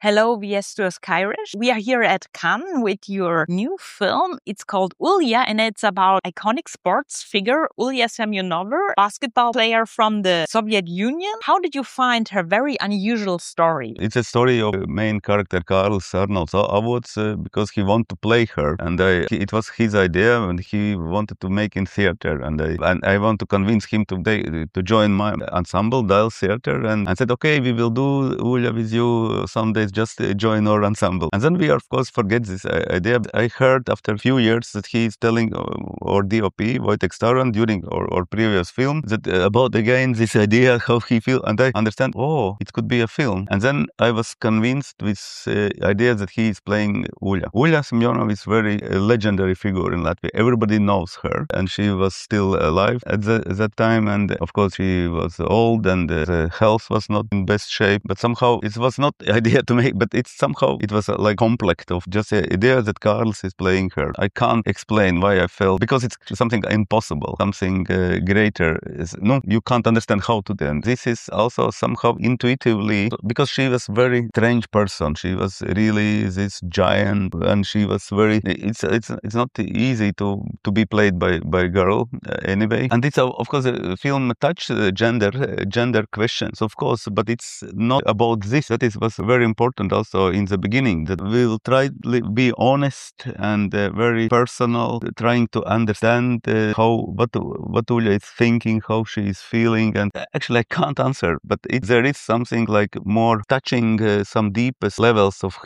Hello, Viestus Kairish. We are here at Cannes with your new film. It's called Ulya, and it's about iconic sports figure Ulya Semyonova, basketball player from the Soviet Union. How did you find her very unusual story? It's a story of the main character, Carlos Arnold. So I was because he wanted to play her, and it was his idea, and he wanted to make in theater, and I want to convince him to join my ensemble, Dial Theater, and I said, okay, we will do Ulya with you some days, just join our ensemble. And then we, of course, forget this idea. I heard after a few years that he is telling our DOP, Wojtek Staran, during our previous film, that about again this idea, how he feels, and I understand, oh, it could be a film. And then I was convinced with idea that he is playing Ulya. Ulya Semyonova is very legendary figure in Latvia. Everybody knows her, and she was still alive at that time. And of course, she was old, and the health was not in best shape. But somehow it was not idea to make, but it was like complex of just the idea that Carlos is playing her. I can't explain why I felt, because it's something impossible, something greater. No, you can't understand how to do. And this is also somehow intuitively, because she was very strange person. She was really this giant, and she was very. It's not easy to be played by a girl anyway. And it's of course a film touch gender questions, of course, but it's not about this. That was very important also in the beginning, that we will try to be honest and very personal, trying to understand what Ulya is thinking, how she is feeling. And actually I can't answer, but there is something like more touching some deepest levels of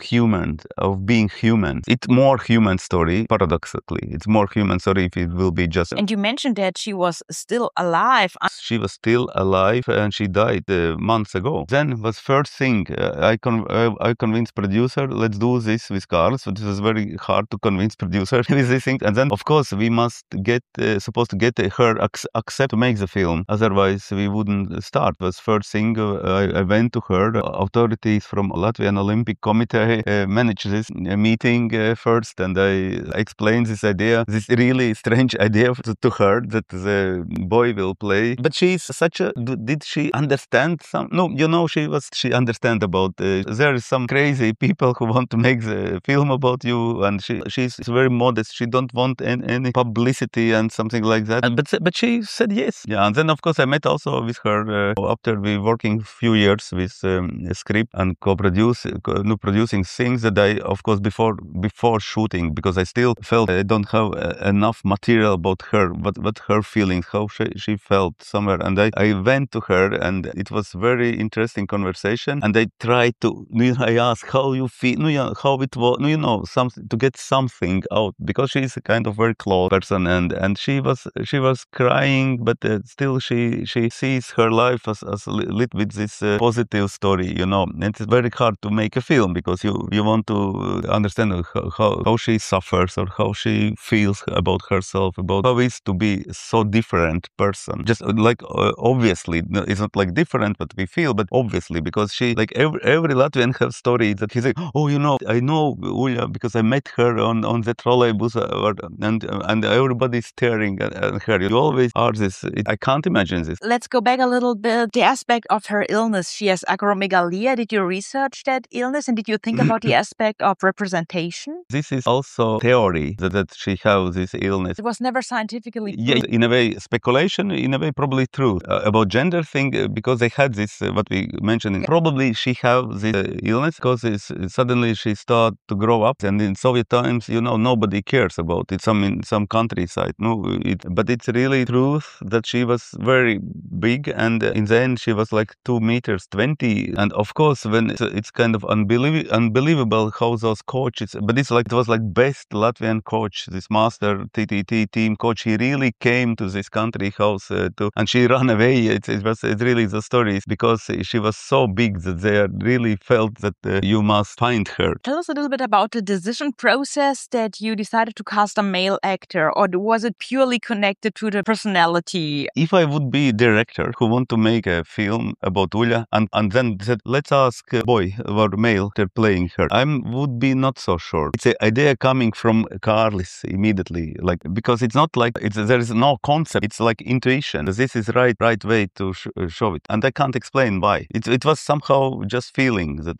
being human. It's more human story, paradoxically. It's more human story if it will be just. And you mentioned that she was still alive. She was still alive, and she died months ago. Then was first thing, I convinced producer, let's do this with Carlos. But it was very hard to convince producer with this thing. And then, of course, we must supposed to get her accept to make the film. Otherwise, we wouldn't start. Was first thing, I went to her. The authorities from Latvian Olympic Committee managed this meeting first, and I explained this idea, this really strange idea to her, that the boy will play. But she's such a. Did she understand some? No, she understand about. There is some crazy people who want to make the film about you, and she's very modest. She don't want any publicity and something like that. But she said yes. Yeah, and then of course I met also with her after we working few years with a script and producing things that I, of course, before shooting, because I still felt I don't have enough material about her, what her feelings, how she felt somewhere. And I went to her, and it was very interesting conversation. And I tried to, I asked how you feel, how it was, something to get something out, because she's a kind of very close person, and she was crying, but still she sees her life as a little bit this positive story, and it's very hard to make a film, because you want to understand how she suffers, or how she feels about herself, about how it is to be so different person. Just like obviously it's not like different what we feel, but obviously, because she, like every Latvian have story that he's like, oh, I know Ulya because I met her on the trolleybus, and everybody's staring at her. You always are this. I can't imagine this. Let's go back a little bit. The aspect of her illness, she has acromegalia. Did you research that illness, and did you think about the aspect of representation? This is also theory that she has this illness. It was never scientifically proven. Yeah, in a way, speculation, in a way, probably true. About gender thing, because they had this, what we mentioned, probably she has this illness because suddenly she started to grow up, and in Soviet times, nobody cares about it. In some countryside, but it's really truth that she was very big, and in the end she was like 2 meters 20. And of course, when it's kind of unbelievable how those coaches, but it was like best Latvian coach, this master TTT team coach. He really came to this country house and she ran away. It's really the stories, because she was so big that they really felt that you must find her. Tell us a little bit about the decision process that you decided to cast a male actor, or was it purely connected to the personality? If I would be director who want to make a film about Ulya, and then said, let's ask a boy or male they're playing her, I would be not so sure. It's an idea coming from Carlos immediately, because it's not like there is no concept. It's like intuition. This is right way to show it, and I can't explain why. It was somehow just feeling that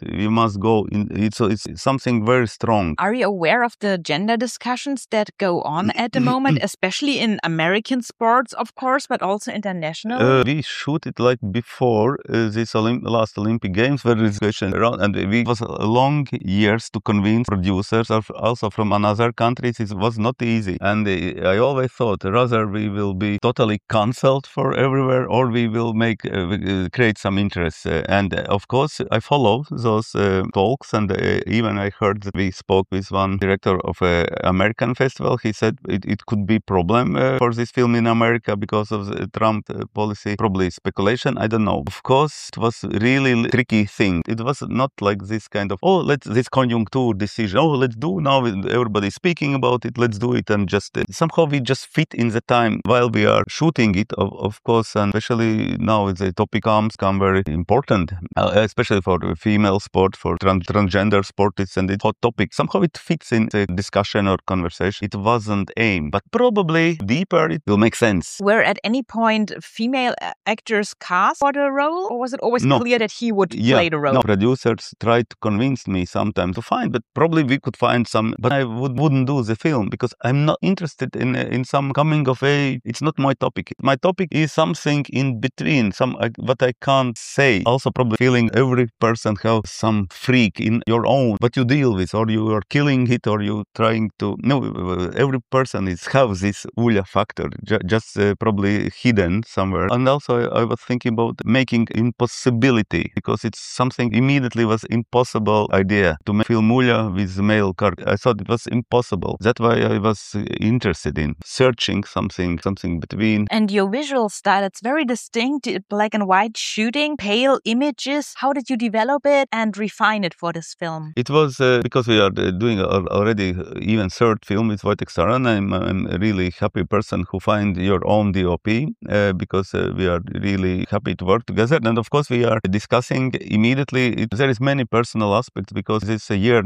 you must go in. It's something very strong. Are you aware of the gender discussions that go on at the moment, especially in American sports, of course, but also internationally? We shoot it like before this last Olympic Games, where this question around, and it was long years to convince producers also from another countries. It was not easy, and I always thought rather we will be totally cancelled for everywhere, or we will make create some interest. And of course, I follow those talks, and even I heard that we spoke with one director of an American festival. He said it could be problem for this film in America because of the Trump policy. Probably speculation, I don't know. Of course, it was really tricky thing. It was not like this kind of, this conjuncture decision. Let's do now. Everybody's speaking about it. Let's do it, and just somehow we just fit in the time while we are shooting it. Of course, and especially now the topic become very important, especially for female sport, for transgender sport. It's a hot topic. Somehow it fits in the discussion or conversation. It wasn't aimed, but probably deeper it will make sense. Were at any point female actors cast for the role, or was it always clear that he would play the role? No, producers tried to convince me sometimes to find, but probably we could find some, but I wouldn't do the film because I'm not interested in some coming of age. It's not my topic. My topic is something in between, what I can't say. Also probably feeling every person has some freak in your own, what you deal with, or you are killing it, or you trying to, every person has this Ulja factor, just probably hidden somewhere. And also I was thinking about making impossibility, because it's something immediately was impossible idea to make film Ulja with male character. I thought it was impossible. That's why I was interested in searching something between. And your visual style, it's very distinct, black and white shooting, pale images. How did you develop it and refine it for this film? It was because we are doing already even third film with Wojtek Staran. I'm a really happy person who find your own DOP because we are really happy to work together. And of course we are discussing immediately. There is many personal aspects because this year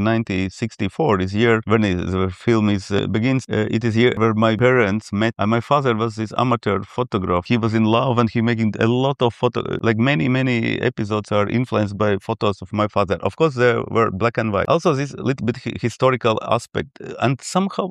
1964 is year when the film begins. It is year where my parents met. And my father was this amateur photographer. He was in love and he making a lot of like many episodes are influenced by photos of my father. Of course they were black and white. Also this little bit historical aspect, and somehow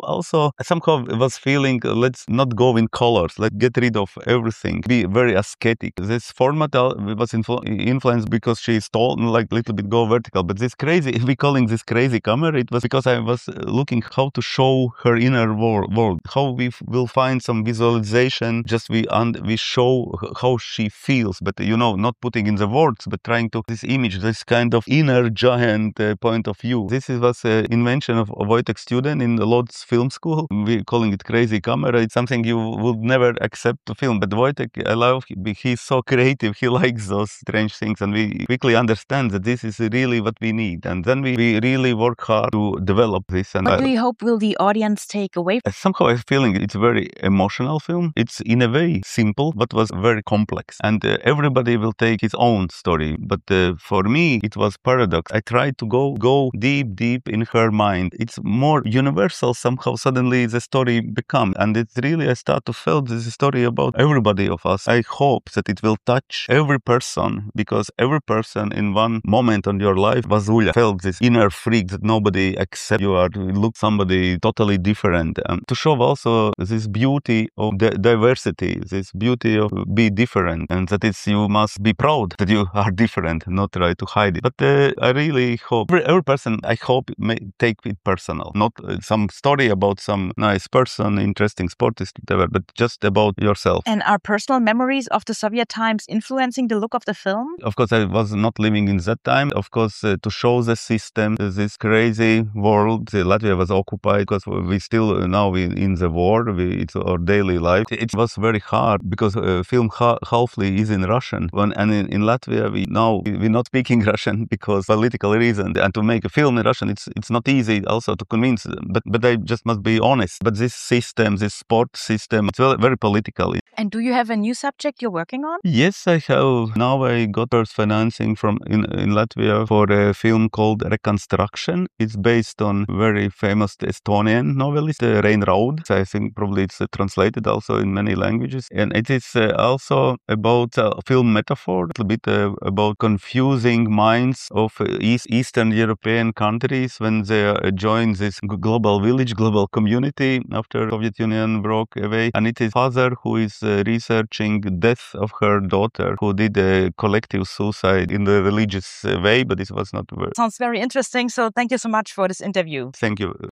was feeling let's not go in colors, let's get rid of everything, be very aesthetic. This format was influenced because she stole like little bit go vertical, but this crazy, we calling this crazy camera, it was because I was looking how to show her inner world, how we will find some visualization, just we show how she feels, but not putting in the words, but trying to this image, this kind of inner giant point of view. This was an invention of Wojtek student in the Lodz Film School. We calling it crazy camera. It's something you would never accept to film, but Wojtek, I love, he's so creative, he likes those strange things, and we quickly understand that this is really what we need, and then we really work hard to develop this. And what do you hope will the audience take away? Somehow I'm feeling it's a very emotional film. It's in a way simple, but was very complex, and everybody will take his own story, but for me it was paradox. I tried to go deep in her mind. It's more universal somehow suddenly the story become, and it's really I start to feel this story about everybody of us. I hope that it will touch every person, because every person in one moment on your life was Ulja, felt this inner freak that nobody accepts. You look somebody totally different, to show also this beauty of diversity, this beauty of be different, and that you must be proud that you are different, not try to hide it. But I really hope every person, I hope, may take it personal, not some story about some nice person, interesting sportist, whatever, but just about yourself. And are personal memories of the Soviet times influencing the look of the film? Of course, I was not living in that time. Of course, to show the system, this crazy world, Latvia was occupied because we still now in the war. It's our daily life. It was very hard because film halfly is in Russian, and in Latvia we're not speaking Russian because political reason. And to make a film in Russian, it's not easy also to convince them. But I just must be honest. But this system, this sport system, it's very political. And do you have a new subject you're working on? Yes, I have. Now I got first financing in Latvia for a film called Reconstruction. It's based on very famous Estonian novelist Rein Raud. I think probably it's translated also in many languages. And it is also about film metaphor, a little bit about confusing minds girls of Eastern European countries when they joined this global village, global community after Soviet Union broke away. And it is father who is researching death of her daughter, who did a collective suicide in the religious way, but this was not. Sounds very interesting. So thank you so much for this interview. Thank you.